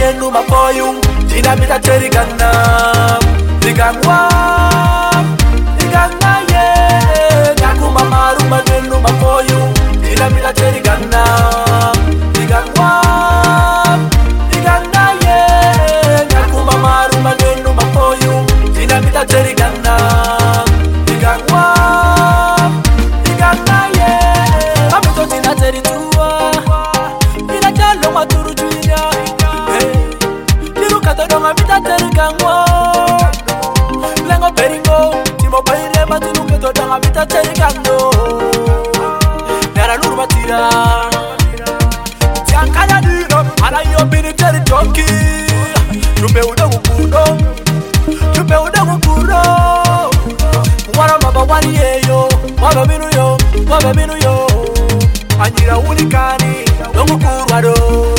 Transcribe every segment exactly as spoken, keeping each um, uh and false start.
magenu mapoyu dinamita terigana digangwa diganga ye nyakuma maru magenu mapoyu dinamita terigana digangwa diganga ye nyakuma maru magenu mapoyu dinamita terigana digangwa diganga ye amito tina teritua ina jalo maturu juinya diruka todonga mita terigangwa lengo peringo timo paire matinuke todonga mita terigando nara luru matira tiankaya dino ala yo bini teri tonki tupe udogu kudo tupe udogu kudo wara maba wani yeyo waba binu yo waba binu yo anjira unikani dongu kurwado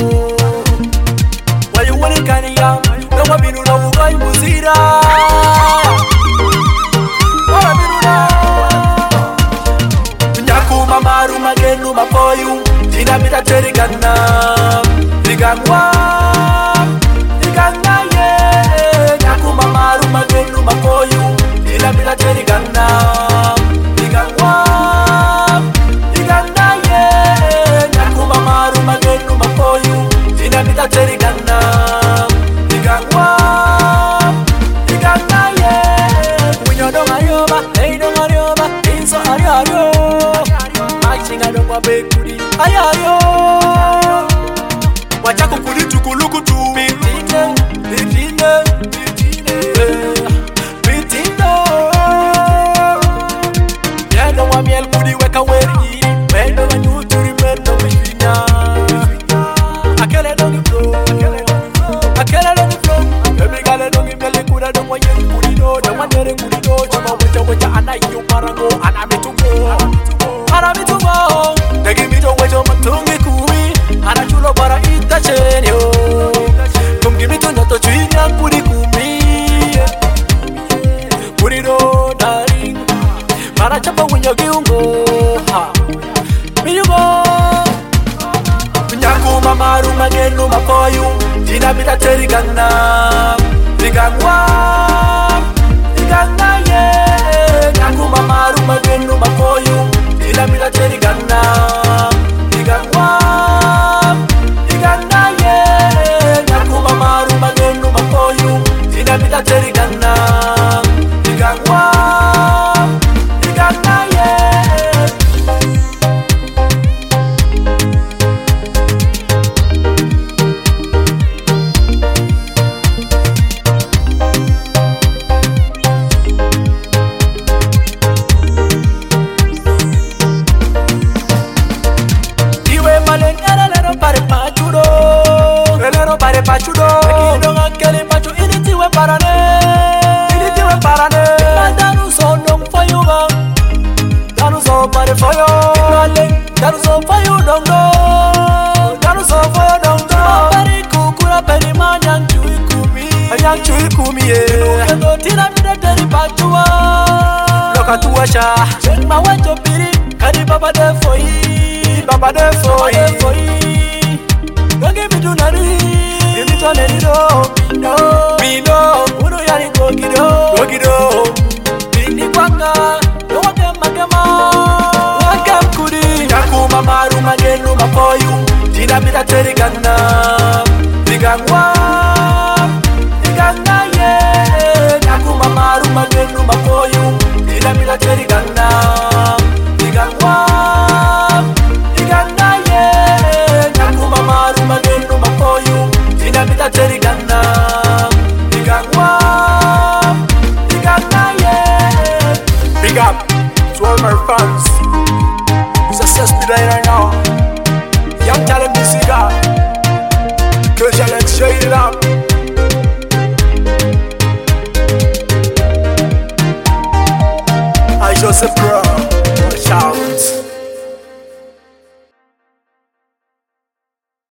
wayu unikani ya dongu binu na ugai muzira waba binu na nyakuma maru magenu mapoyu dinamita terigana digangwa diganga ye nyakuma maru magenu mapoyu dinamita terigana digangwa diganga ye nyakuma maru magenu mapoyu dinamita terigana digangwa diganga ye munyodo mayoba eido mayoba inso ariario machinga do kwa bekuri ayario wachako kuli tukuluku tu bitinde bitinde bitinde bitinde yendo wa miel kuli weka weri mendo wa nyuturi mendo winya akele dongi flow akele dongi flow baby gale dongi mele kula do mwenye kuli do do mandere kuli do chama wecha wecha anayo parango anamitungo anamitungo degi mito wecho matungi kumi anachulo para itachenyo kumgi mito nyoto chwinya kuri kumi kuri do dari para chapa winyo giungo ha miyugo nyakuma maru magenu mapoyu dinamita terigana digangwa diganga ye nyakuma maru magenu mapoyu dinamita terigana digangwa diganga ye nyakuma maru magenu mapoyu dinamita terigana digangwa diganga ye pare pachudo kido ngakele pachu initiwe parane initiwe parane danu so dong for you ba danu so pare for you dale danu so for you dong do danu so for you dong do pare kukura pere manyang chui kumi manyang chui kumi ye ndo tina mide teri pachuwa loka tuwasha chen mawacho piri kari baba de foi baba de foi don't give me to nari Don't let it go, no, we know, Uno Yari go gido, go gido, Bindi Wanga, no one can magama, Wakam Kudi, Yakuma Maru Magenu Mapoyu, Dinamita Terigana, Digangwa.